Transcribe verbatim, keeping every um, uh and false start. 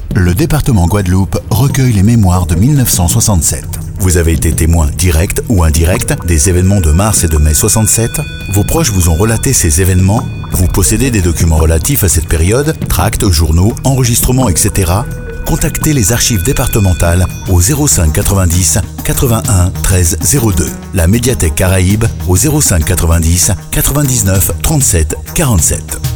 Le département Guadeloupe recueille les mémoires de mille neuf cent soixante-sept. Vous avez été témoin direct ou indirect des événements de mars et de mai soixante-sept. Vos proches vous ont relaté ces événements. Vous possédez des documents relatifs à cette période, tracts, journaux, enregistrements, et cetera. Contactez les archives départementales au zéro cinq quatre-vingt-dix quatre-vingt-un treize zéro deux. La médiathèque Caraïbe au zéro cinq quatre-vingt-dix quatre-vingt-dix-neuf trente-sept quarante-sept.